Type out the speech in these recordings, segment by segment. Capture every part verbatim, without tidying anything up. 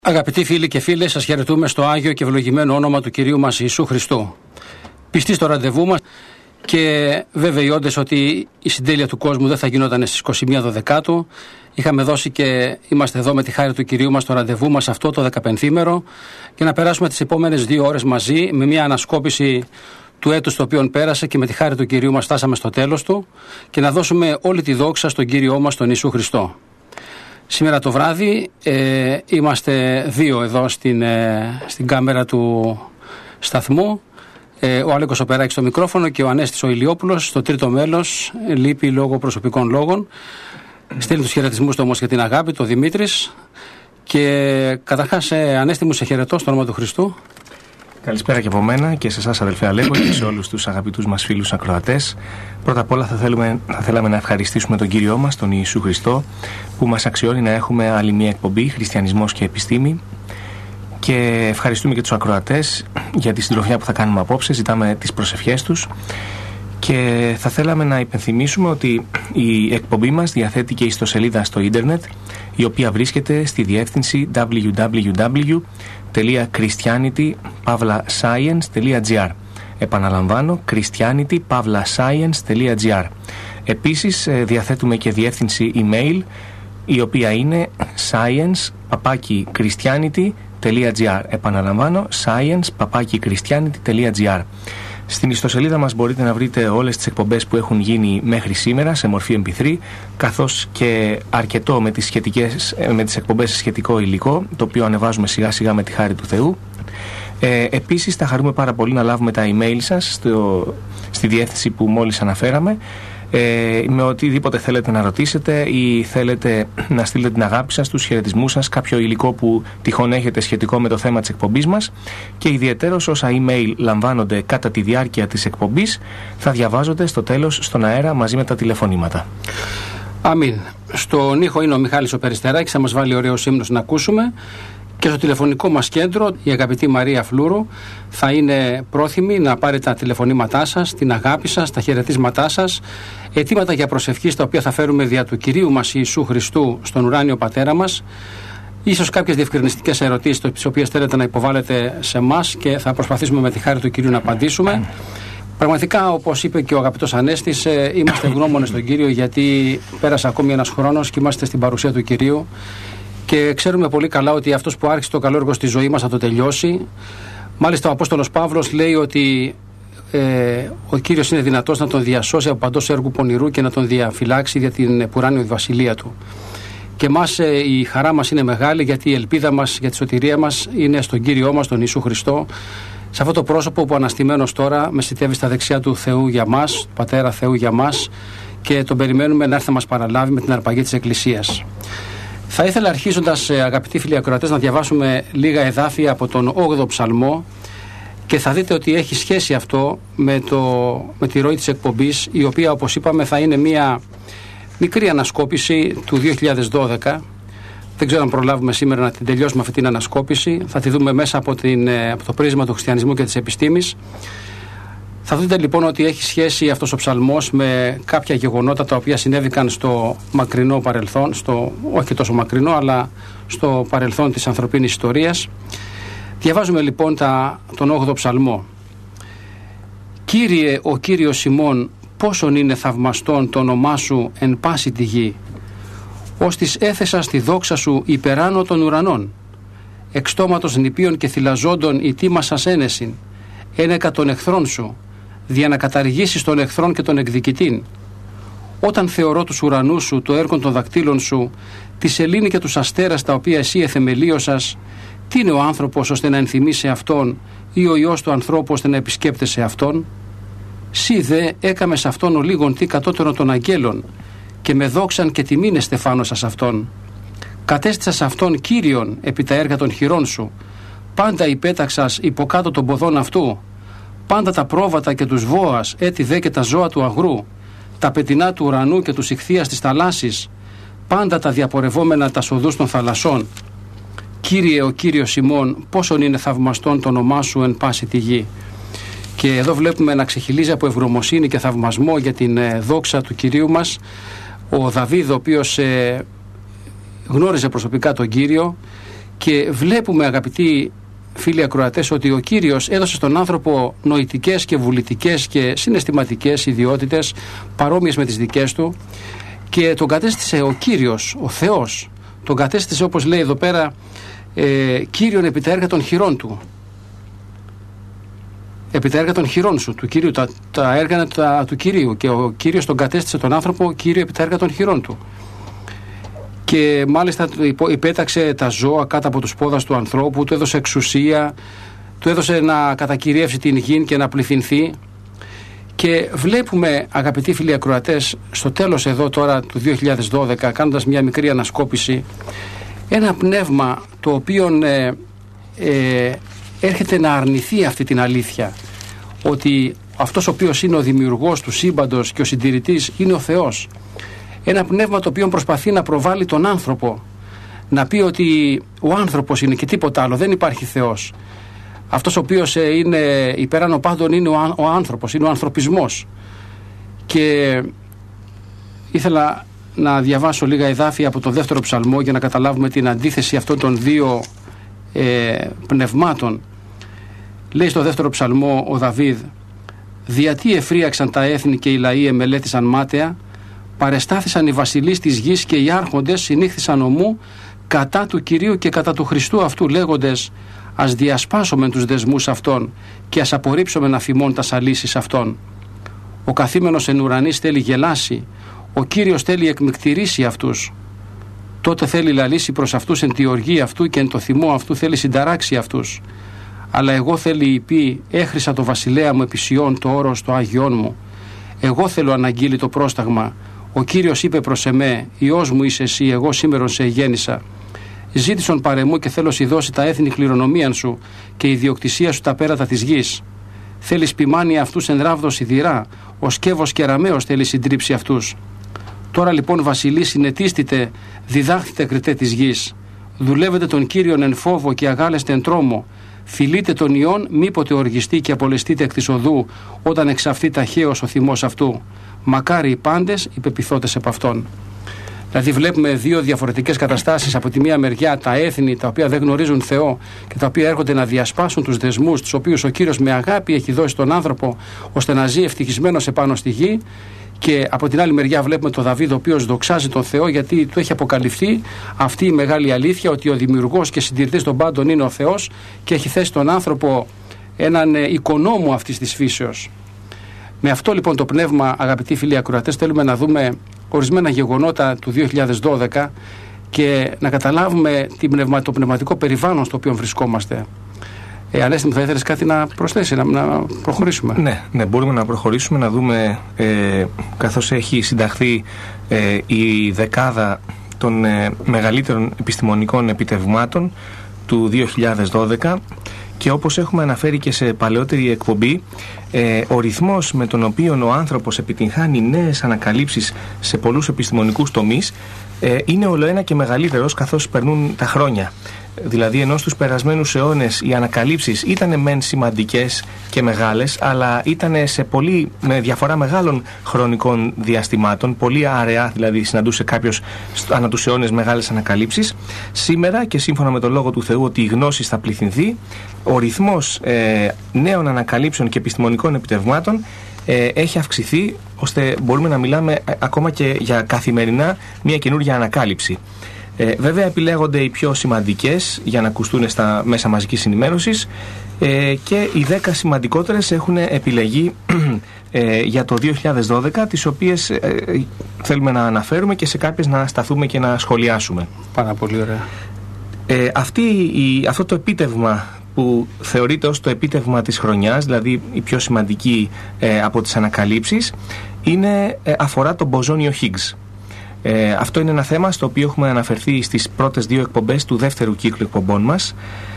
Αγαπητοί φίλοι και φίλες, σας χαιρετούμε στο Άγιο και ευλογημένο όνομα του Κυρίου μας Ιησού Χριστού. Πιστοί στο ραντεβού μας και βέβαιοι όντες ότι η συντέλεια του κόσμου δεν θα γινόταν στις είκοσι μία Δεκάτου. Είχαμε δώσει και είμαστε εδώ με τη χάρη του Κυρίου μας στο ραντεβού μας αυτό το δεκαπενθήμερο για να περάσουμε τις επόμενες δύο ώρες μαζί με μια ανασκόπηση του έτους το οποίο πέρασε και με τη χάρη του Κυρίου μας φτάσαμε στο τέλος του και να δώσουμε όλη τη δόξα στον Κύριό μας τον Ιησού Χριστό. Σήμερα το βράδυ ε, είμαστε δύο εδώ στην, ε, στην κάμερα του σταθμού. Ε, ο Αλέκος ο Περάκης στο μικρόφωνο και ο Ανέστης ο Ηλιόπουλος στο τρίτο μέλος, λείπει λόγω προσωπικών λόγων. Στέλνει τους χαιρετισμούς του όμως για την αγάπη, το Δημήτρης. Και καταρχάς, ε, Ανέστη μου, σε χαιρετώ στο όνομα του Χριστού. Καλησπέρα και από μένα και σε εσάς αδελφέ Αλέκο και σε όλους τους αγαπητούς μας φίλους ακροατές. Πρώτα απ' όλα θα, θέλουμε, θα θέλαμε να ευχαριστήσουμε τον Κύριό μας, τον Ιησού Χριστό, που μας αξιώνει να έχουμε άλλη μια εκπομπή, Χριστιανισμός και Επιστήμη. Και ευχαριστούμε και τους ακροατές για τη συντροφιά που θα κάνουμε απόψε, ζητάμε τις προσευχές τους. Και θα θέλαμε να υπενθυμίσουμε ότι η εκπομπή μας διαθέτει και ιστοσελίδα στο ίντερνετ, η οποία βρίσκεται στη διεύθυνση double-u double-u double-u τελεία christianity dash science τελεία gr. Επαναλαμβάνω, christianity dash science τελεία gr. Επίσης διαθέτουμε και διεύθυνση email, η οποία είναι science παπάκι christianity τελεία gr. Επαναλαμβάνω, science παπάκι christianity τελεία gr. Στην ιστοσελίδα μας μπορείτε να βρείτε όλες τις εκπομπές που έχουν γίνει μέχρι σήμερα σε μορφή εμ πι θρι, καθώς και αρκετό με τις, σχετικές, με τις εκπομπές σε σχετικό υλικό, το οποίο ανεβάζουμε σιγά σιγά με τη χάρη του Θεού. Ε, επίσης θα χαρούμε πάρα πολύ να λάβουμε τα email σας στο, στη διεύθυνση που μόλις αναφέραμε, ε, με οτιδήποτε θέλετε να ρωτήσετε ή θέλετε να στείλετε την αγάπη σας, τους χαιρετισμούς σας, κάποιο υλικό που τυχόν έχετε σχετικό με το θέμα της εκπομπής μας, και ιδιαιτέρως όσα email λαμβάνονται κατά τη διάρκεια της εκπομπής θα διαβάζονται στο τέλος στον αέρα μαζί με τα τηλεφωνήματα. Αμήν. Στον ήχο είναι ο Μιχάλης ο Περιστεράκης, θα μας βάλει ωραίος ύμνος να ακούσουμε. Και στο τηλεφωνικό μας κέντρο η αγαπητή Μαρία Φλούρου θα είναι πρόθυμη να πάρει τα τηλεφωνήματά σας, την αγάπη σας, τα χαιρετίσματά σας, αιτήματα για προσευχή στα οποία θα φέρουμε δια του Κυρίου μας Ιησού Χριστού στον ουράνιο Πατέρα μας. Ίσως κάποιες διευκρινιστικές ερωτήσεις τις οποίες θέλετε να υποβάλλετε σε εμάς και θα προσπαθήσουμε με τη χάρη του Κυρίου να απαντήσουμε. Πραγματικά, όπως είπε και ο αγαπητός Ανέστης, είμαστε ευγνώμονες στον Κύριο γιατί πέρασε ακόμη ένας χρόνος και είμαστε στην παρουσία του Κυρίου. Και ξέρουμε πολύ καλά ότι αυτός που άρχισε το καλό έργο στη ζωή μας θα το τελειώσει. Μάλιστα ο Απόστολος Παύλος λέει ότι ε, ο Κύριος είναι δυνατός να τον διασώσει από παντός έργου πονηρού και να τον διαφυλάξει για την ουράνιο βασιλεία του. Και εμάς ε, η χαρά μας είναι μεγάλη, γιατί η ελπίδα μας για τη σωτηρία μας είναι στον Κύριό μας, τον Ιησού Χριστό, σε αυτό το πρόσωπο που αναστημένος τώρα μεσητεύει στα δεξιά του Θεού για μας, του Πατέρα Θεού για μας, και τον περιμένουμε να έρθει να μας παραλάβει με την αρπαγή της Εκκλησίας. Θα ήθελα, αρχίζοντας, αγαπητοί φίλοι ακροατές, να διαβάσουμε λίγα εδάφια από τον όγδοο Ψαλμό και θα δείτε ότι έχει σχέση αυτό με, το, με τη ροή της εκπομπής, η οποία, όπως είπαμε, θα είναι μια μικρή ανασκόπηση του δύο χιλιάδες δώδεκα. Δεν ξέρω αν προλάβουμε σήμερα να την τελειώσουμε αυτή την ανασκόπηση. Θα τη δούμε μέσα από, την, από το πρίσμα του χριστιανισμού και της επιστήμης. Θα δείτε λοιπόν ότι έχει σχέση αυτός ο ψαλμός με κάποια γεγονότα τα οποία συνέβηκαν στο μακρινό παρελθόν, στο, όχι τόσο μακρινό, αλλά στο παρελθόν της ανθρωπίνης ιστορίας. Διαβάζουμε λοιπόν τα, τον όγδοο ψαλμό. «Κύριε ο Κύριος ημών, πόσον είναι θαυμαστόν το όνομά σου εν πάση τη γη, ως της έθεσα στη δόξα σου υπεράνω των ουρανών, εξ στόματος νηπίων και θυλαζόντων η τίμα σας ένεσιν, ένεκα των εχθρών σου, δια να καταργήσεις των εχθρών και των εκδικητήν. Όταν θεωρώ τους ουρανούς σου, το έργο των δακτύλων σου, τη σελήνη και τους αστέρας τα οποία εσύ εθεμελίωσας, τι είναι ο άνθρωπος ώστε να ενθυμίσει αυτόν, ή ο Υιός του ανθρώπου ώστε να επισκέπτεσαι αυτόν? Σύ δε έκαμες αυτόν ο λίγον τι κατώτερο των αγγέλων, και με δόξαν και τιμήν εστεφάνωσας αυτόν. Κατέστησας αυτόν Κύριον επί τα έργα των χειρών σου, πάντα υπέταξας υποκάτω των ποδών αυτού, πάντα τα πρόβατα και τους βόας, έτι δε και τα ζώα του αγρού, τα πετεινά του ουρανού και τους ιχθείας της θαλάσσης, πάντα τα διαπορευόμενα τα σοδούς των θαλασσών. Κύριε ο Κύριος ημών, πόσον είναι θαυμαστόν το όνομά σου εν πάση τη γη». Και εδώ βλέπουμε να ξεχυλίζει από ευγνωμοσύνη και θαυμασμό για την ε, δόξα του Κυρίου μας ο Δαβίδ, ο οποίος ε, γνώριζε προσωπικά τον Κύριο Και βλέπουμε, αγαπητοί φίλοι ακροατές, ότι ο Κύριος έδωσε στον άνθρωπο νοητικές και βουλητικές και συναισθηματικές ιδιότητες παρόμοιες με τις δικές του και τον κατέστησε ο Κύριος, ο Θεός, τον κατέστησε, όπως λέει εδώ πέρα, ε, Κύριον επί τα έργα των χειρών του. Επί τα έργα των χειρών σου, του Κυρίου, τα, τα έργα είναι τα, του Κυρίου, και ο Κύριος τον κατέστησε τον άνθρωπο Κύριο επί τα έργα των χειρών του. Και μάλιστα υπέταξε τα ζώα κάτω από τους πόδας του ανθρώπου, του έδωσε εξουσία, του έδωσε να κατακυριεύσει την γη και να πληθυνθεί. Και βλέπουμε, αγαπητοί φίλοι ακροατές, στο τέλος εδώ τώρα του δύο χιλιάδες δώδεκα, κάνοντας μια μικρή ανασκόπηση, ένα πνεύμα το οποίο ε, ε, έρχεται να αρνηθεί αυτή την αλήθεια, ότι αυτός ο οποίος είναι ο δημιουργός του σύμπαντος και ο συντηρητής είναι ο Θεός. Ένα πνεύμα το οποίο προσπαθεί να προβάλλει τον άνθρωπο, να πει ότι ο άνθρωπος είναι και τίποτα άλλο, δεν υπάρχει Θεός. Αυτός ο οποίος είναι υπεράνω πάντων είναι ο, ο άνθρωπος, είναι ο ανθρωπισμός. Και ήθελα να διαβάσω λίγα εδάφια από τον δεύτερο ψαλμό για να καταλάβουμε την αντίθεση αυτών των δύο ε, πνευμάτων. Λέει στο δεύτερο ψαλμό ο Δαβίδ: «Διατί εφρίαξαν τα έθνη και οι λαοί εμελέτησαν μάταια, παρεστάθησαν οι βασιλείς της γης και οι άρχοντες συνήχθησαν ομού κατά του Κυρίου και κατά του Χριστού αυτού, λέγοντες: ας διασπάσομεν τους δεσμούς αυτών και ας απορρίψομεν αφημών τα σαλίσεις αυτών. Ο καθήμενος εν ουρανής θέλει γελάσει, ο Κύριος θέλει εκμυκτηρήσει αυτούς. Τότε θέλει λαλήσει προς αυτούς εν τη οργή αυτού και εν το θυμό αυτού θέλει συνταράξει αυτούς. Αλλά εγώ θέλει πει, έχρισα το βασιλέα μου επί Σιών το όρος το Άγιόν μου. Εγώ θέλω αναγγείλει το πρόσταγμα. Ο Κύριος είπε προς εμέ, Υιός μου είσαι εσύ, εγώ σήμερον σε γέννησα. Ζήτησον παρεμού και θέλω σοι δώσει τα έθνη κληρονομίαν σου και η ιδιοκτησία σου τα πέρατα της γης. Θέλεις ποιμάνει αυτούς εν ράβδο σιδηρά, ο σκεύος και ραμαίος θέλει συντρίψει αυτούς. Τώρα λοιπόν βασιλεί συνετίστητε, διδάχθητε κριτέ της γης. Δουλεύετε τον Κύριον εν φόβο και αγάλεστε εν τρόμο. Φιλείτε τον ιόν, μήποτε οργιστεί και απολεστείτε εκ της οδού, όταν εξαφθεί ταχαίως ο θυμός αυτού. Μακάρι οι πάντες υπεπιθώτες επ' αυτόν». Δηλαδή βλέπουμε δύο διαφορετικές καταστάσεις. Από τη μία μεριά τα έθνη τα οποία δεν γνωρίζουν Θεό και τα οποία έρχονται να διασπάσουν τους δεσμούς τους οποίους ο Κύριος με αγάπη έχει δώσει στον άνθρωπο ώστε να ζει ευτυχισμένος επάνω στη γη. Και από την άλλη μεριά βλέπουμε τον Δαβίδ ο οποίος δοξάζει τον Θεό γιατί του έχει αποκαλυφθεί αυτή η μεγάλη αλήθεια ότι ο δημιουργός και συντηρητής των πάντων είναι ο Θεός και έχει θέσει τον άνθρωπο έναν οικονόμο αυτής της φύσεως. Με αυτό λοιπόν το πνεύμα, αγαπητοί φίλοι ακροατές, θέλουμε να δούμε ορισμένα γεγονότα του δύο χιλιάδες δώδεκα και να καταλάβουμε το πνευματικό περιβάλλον στο οποίο βρισκόμαστε. Ε, Ανέστη μου, θα ήθελες κάτι να προσθέσει, να, να προχωρήσουμε? Ναι, ναι, μπορούμε να προχωρήσουμε, να δούμε ε, καθώς έχει συνταχθεί ε, η δεκάδα των ε, μεγαλύτερων επιστημονικών επιτευγμάτων του δύο χιλιάδες δώδεκα και όπως έχουμε αναφέρει και σε παλαιότερη εκπομπή, ε, ο ρυθμός με τον οποίο ο άνθρωπος επιτυγχάνει νέες ανακαλύψεις σε πολλούς επιστημονικούς τομείς ε, είναι ολοένα και μεγαλύτερος καθώς περνούν τα χρόνια. Δηλαδή, ενώ στους περασμένους αιώνες οι ανακαλύψεις ήταν μεν σημαντικές και μεγάλες, αλλά ήταν σε πολύ, με διαφορά μεγάλων χρονικών διαστημάτων, πολύ αραιά, δηλαδή συναντούσε κάποιος ανά τους αιώνες μεγάλες ανακαλύψεις. Σήμερα, και σύμφωνα με τον λόγο του Θεού ότι η γνώση θα πληθυνθεί, ο ρυθμός ε, νέων ανακαλύψεων και επιστημονικών επιτευγμάτων ε, έχει αυξηθεί, ώστε μπορούμε να μιλάμε ακόμα και για καθημερινά μια καινούργια ανακάλυψη. Ε, βέβαια επιλέγονται οι πιο σημαντικές για να ακουστούν στα μέσα μαζικής ενημέρωσης ε, και οι δέκα σημαντικότερες έχουν επιλεγεί ε, για το δύο χιλιάδες δώδεκα, τις οποίες ε, θέλουμε να αναφέρουμε και σε κάποιες να σταθούμε και να σχολιάσουμε. Πάρα πολύ ωραία. Ε, αυτή, η, αυτό το επίτευγμα που θεωρείται ως το επίτευγμα της χρονιάς, δηλαδή η πιο σημαντική ε, από τις ανακαλύψεις, είναι, ε, αφορά τον μποζόνιο Higgs. Ε, αυτό είναι ένα θέμα στο οποίο έχουμε αναφερθεί στις πρώτες δύο εκπομπές του δεύτερου κύκλου εκπομπών μας.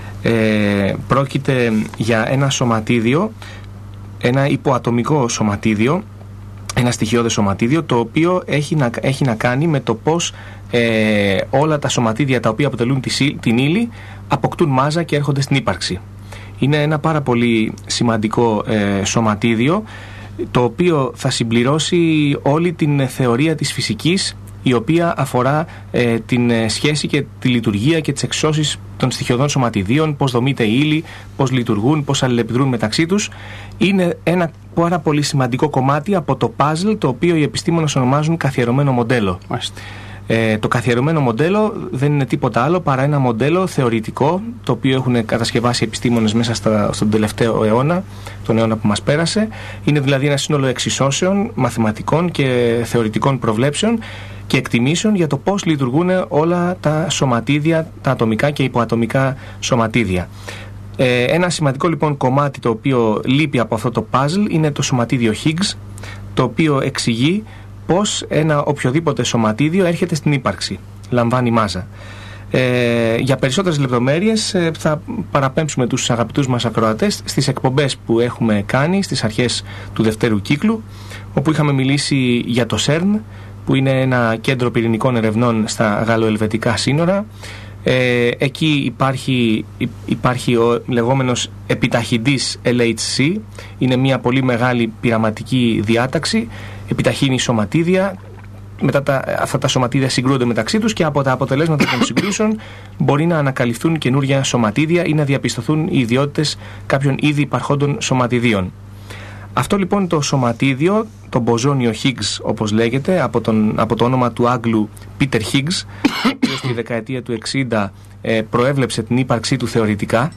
Ε, πρόκειται για ένα σωματίδιο, ένα υποατομικό σωματίδιο, ένα στοιχειώδες σωματίδιο, το οποίο έχει να, έχει να κάνει με το πώς ε, όλα τα σωματίδια τα οποία αποτελούν τη, την ύλη αποκτούν μάζα και έρχονται στην ύπαρξη. Είναι ένα πάρα πολύ σημαντικό ε, σωματίδιο, το οποίο θα συμπληρώσει όλη την θεωρία της φυσικής, η οποία αφορά ε, την ε, σχέση και τη λειτουργία και τις εξώσεις των στοιχειωδών σωματιδίων, πώς δομείται η ύλη, πώς λειτουργούν, πώς αλληλεπιδρούν μεταξύ τους. Είναι ένα πάρα πολύ σημαντικό κομμάτι από το puzzle, το οποίο οι επιστήμονες ονομάζουν καθιερωμένο μοντέλο. Μάλιστα. Ε, το καθιερωμένο μοντέλο δεν είναι τίποτα άλλο παρά ένα μοντέλο θεωρητικό, το οποίο έχουν κατασκευάσει επιστήμονες μέσα στα, στον τελευταίο αιώνα, τον αιώνα που μας πέρασε. Είναι δηλαδή ένα σύνολο εξισώσεων, μαθηματικών και θεωρητικών προβλέψεων και εκτιμήσεων για το πώς λειτουργούν όλα τα σωματίδια, τα ατομικά και υποατομικά σωματίδια. Ε, ένα σημαντικό λοιπόν κομμάτι το οποίο λείπει από αυτό το puzzle είναι το σωματίδιο Higgs, το οποίο εξηγεί πώς ένα οποιοδήποτε σωματίδιο έρχεται στην ύπαρξη, λαμβάνει μάζα. Ε, για περισσότερες λεπτομέρειες ε, θα παραπέμψουμε τους αγαπητούς μας ακροατές στις εκπομπές που έχουμε κάνει στις αρχές του δευτέρου κύκλου, όπου είχαμε μιλήσει για το σέρν, που είναι ένα κέντρο πυρηνικών ερευνών στα γαλλοελβετικά σύνορα. Ε, εκεί υπάρχει, υπάρχει ο λεγόμενος επιταχυντής ελ έιτς σι, είναι μια πολύ μεγάλη πειραματική διάταξη, επιταχύνει σωματίδια, μετά τα, αυτά τα σωματίδια συγκρούονται μεταξύ τους και από τα αποτελέσματα των συγκρούσεων μπορεί να ανακαλυφθούν καινούργια σωματίδια ή να διαπιστωθούν οι ιδιότητες κάποιων ήδη υπαρχόντων σωματιδίων. Αυτό λοιπόν το σωματίδιο, το μποζόνιο Higgs όπως λέγεται, από, τον, από το όνομα του Άγγλου Peter Higgs, ο οποίος στη δεκαετία του εξήντα ε, προέβλεψε την ύπαρξή του θεωρητικά.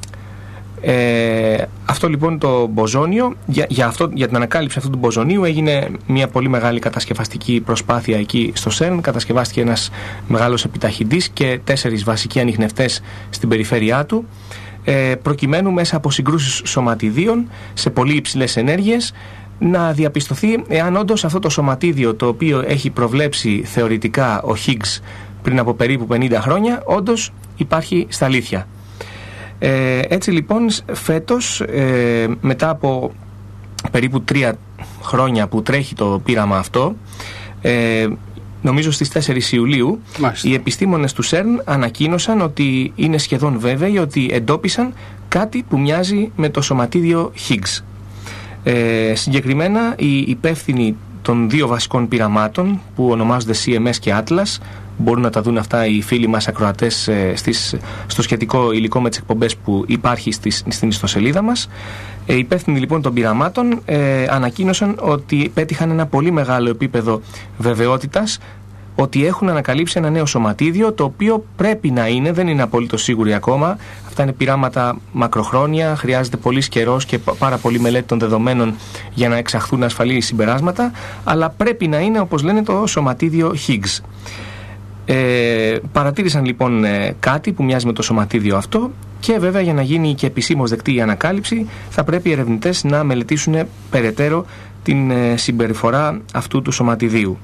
Ε, αυτό λοιπόν το μποζόνιο, για, για, αυτό, για την ανακάλυψη αυτού του μποζονίου έγινε μια πολύ μεγάλη κατασκευαστική προσπάθεια εκεί στο σέρν. Κατασκευάστηκε ένας μεγάλος επιταχυντής και τέσσερις βασικοί ανιχνευτές στην περιφέρειά του, ε, προκειμένου μέσα από συγκρούσεις σωματιδίων σε πολύ υψηλές ενέργειες να διαπιστωθεί εάν όντως αυτό το σωματίδιο, το οποίο έχει προβλέψει θεωρητικά ο Higgs πριν από περίπου πενήντα χρόνια, όντως υπάρχει στα αλήθεια. Ε, έτσι λοιπόν φέτος, ε, μετά από περίπου τρία χρόνια που τρέχει το πείραμα αυτό, ε, νομίζω στις τέσσερις Ιουλίου, Μάλιστα. οι επιστήμονες του σέρν ανακοίνωσαν ότι είναι σχεδόν βέβαιοι ότι εντόπισαν κάτι που μοιάζει με το σωματίδιο Higgs. Ε, συγκεκριμένα οι υπεύθυνοι των δύο βασικών πειραμάτων που ονομάζονται σι εμ ες και Atlas, μπορούν να τα δουν αυτά οι φίλοι μας ακροατές ε, στις, στο σχετικό υλικό με τις εκπομπές που υπάρχει στις, στην ιστοσελίδα μας. Οι ε, υπεύθυνοι λοιπόν των πειραμάτων ε, ανακοίνωσαν ότι πέτυχαν ένα πολύ μεγάλο επίπεδο βεβαιότητας ότι έχουν ανακαλύψει ένα νέο σωματίδιο, το οποίο πρέπει να είναι, δεν είναι απολύτως σίγουροι ακόμα. Αυτά είναι πειράματα μακροχρόνια, χρειάζεται πολύς καιρός και πάρα πολύ μελέτη των δεδομένων για να εξαχθούν ασφαλή συμπεράσματα, αλλά πρέπει να είναι, όπως λένε, το σωματίδιο Higgs. Ε, παρατήρησαν λοιπόν ε, κάτι που μοιάζει με το σωματίδιο αυτό και βέβαια για να γίνει και επισήμως δεκτή η ανακάλυψη θα πρέπει οι ερευνητές να μελετήσουν περαιτέρω την ε, συμπεριφορά αυτού του σωματιδίου.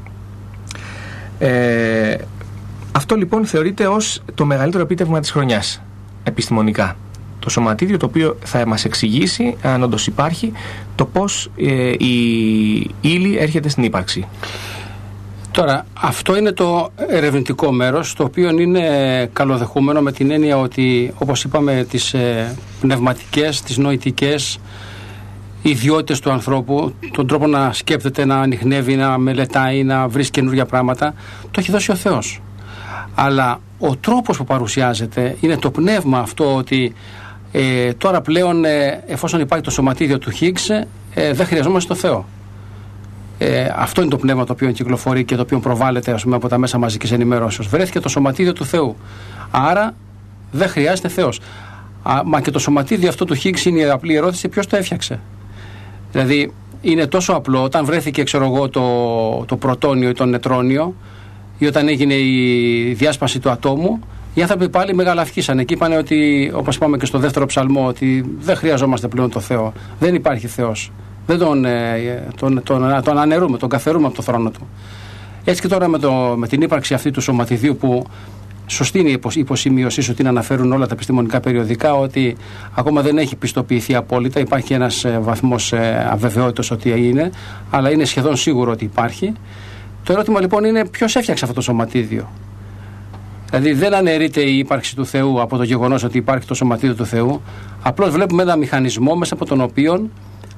Ε, αυτό λοιπόν θεωρείται ως το μεγαλύτερο επίτευγμα της χρονιάς επιστημονικά. Το σωματίδιο το οποίο θα μας εξηγήσει, αν όντως υπάρχει, το πώς ε, η ύλη έρχεται στην ύπαρξη. Τώρα, αυτό είναι το ερευνητικό μέρος, το οποίο είναι καλοδεχούμενο με την έννοια ότι, όπως είπαμε, τις ε, πνευματικές, τις νοητικές ιδιότητες του ανθρώπου, τον τρόπο να σκέπτεται, να ανιχνεύει, να μελετάει, να βρει καινούργια πράγματα, το έχει δώσει ο Θεός. Αλλά ο τρόπος που παρουσιάζεται είναι το πνεύμα αυτό ότι ε, τώρα πλέον ε, εφόσον υπάρχει το σωματίδιο του Higgs ε, δεν χρειαζόμαστε το Θεό. Ε, αυτό είναι το πνεύμα το οποίο κυκλοφορεί και το οποίο προβάλλεται, ας πούμε, από τα μέσα μαζικής ενημέρωσης. Βρέθηκε το σωματίδιο του Θεού. Άρα δεν χρειάζεται Θεός. Α, μα και το σωματίδιο αυτό του Higgs είναι η απλή ερώτηση ποιος το έφτιαξε. Δηλαδή είναι τόσο απλό όταν βρέθηκε, ξέρω εγώ, το, το πρωτόνιο ή το νετρόνιο ή όταν έγινε η διάσπαση του ατόμου, οι άνθρωποι πάλι μεγαλαυκήσανε και είπαν ότι, όπως είπαμε και στο δεύτερο ψαλμό, ότι δεν χρειαζόμαστε πλέον το Θεό. Δεν υπάρχει Θεός. Δεν τον, τον, τον, τον αναιρούμε, τον καθαιρούμε από το θρόνο του. Έτσι και τώρα με, το, με την ύπαρξη αυτή του σωματιδίου, που σωστή είναι η υποσημείωσή ότι αναφέρουν όλα τα επιστημονικά περιοδικά, ότι ακόμα δεν έχει πιστοποιηθεί απόλυτα, υπάρχει ένας βαθμός αβεβαιότητας ότι είναι, αλλά είναι σχεδόν σίγουρο ότι υπάρχει. Το ερώτημα λοιπόν είναι ποιος έφτιαξε αυτό το σωματίδιο. Δηλαδή δεν αναιρείται η ύπαρξη του Θεού από το γεγονός ότι υπάρχει το σωματίδιο του Θεού. Απλώς βλέπουμε ένα μηχανισμό μέσα από τον οποίο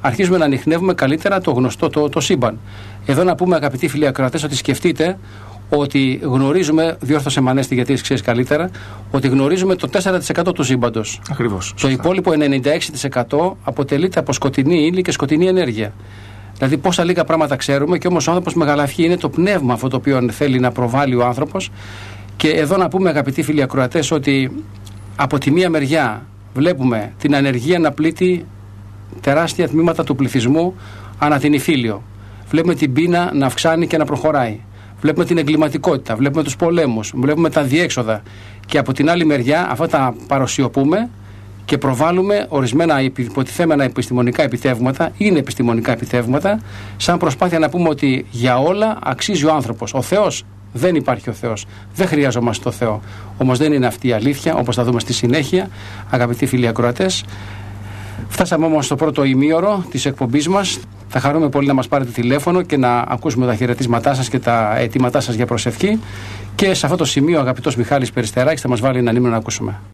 αρχίζουμε να ανιχνεύουμε καλύτερα το γνωστό το, το σύμπαν. Εδώ να πούμε, αγαπητοί φίλοι ακροατές, ότι σκεφτείτε ότι γνωρίζουμε, διόρθωσε με Ανέστη γιατί ξέρεις καλύτερα, ότι γνωρίζουμε το τέσσερα τοις εκατό του σύμπαντος. Ακριβώς. Το υπόλοιπο ενενήντα έξι τοις εκατό αποτελείται από σκοτεινή ύλη και σκοτεινή ενέργεια. Δηλαδή, πόσα λίγα πράγματα ξέρουμε, και όμως ο άνθρωπος μεγαλαυχεί. Είναι το πνεύμα αυτό το οποίο θέλει να προβάλλει ο άνθρωπος. Και εδώ να πούμε, αγαπητοί φίλοι ακροατές, ότι από τη μία μεριά βλέπουμε την ανεργία να πλήττει τεράστια τμήματα του πληθυσμού ανά την Ιφίλιο. Βλέπουμε την πείνα να αυξάνει και να προχωράει. Βλέπουμε την εγκληματικότητα, βλέπουμε τους πολέμους, βλέπουμε τα διέξοδα. Και από την άλλη μεριά αυτά τα παροσιωπούμε και προβάλλουμε ορισμένα υποτιθέμενα επιστημονικά επιτεύγματα, είναι επιστημονικά επιτεύγματα, σαν προσπάθεια να πούμε ότι για όλα αξίζει ο άνθρωπος. Ο Θεός, δεν υπάρχει ο Θεός. Δεν χρειαζόμαστε το Θεό. Όμως δεν είναι αυτή η αλήθεια, όπως θα δούμε στη συνέχεια, αγαπητοί φίλοι ακροατές. Φτάσαμε όμως στο πρώτο ημίωρο της εκπομπής μας. Θα χαρούμε πολύ να μας πάρετε τηλέφωνο και να ακούσουμε τα χαιρετίσματά σας και τα αιτήματά σας για προσευχή. Και σε αυτό το σημείο, αγαπητός Μιχάλης Περιστεράκης θα μας βάλει έναν ύμνο να ακούσουμε.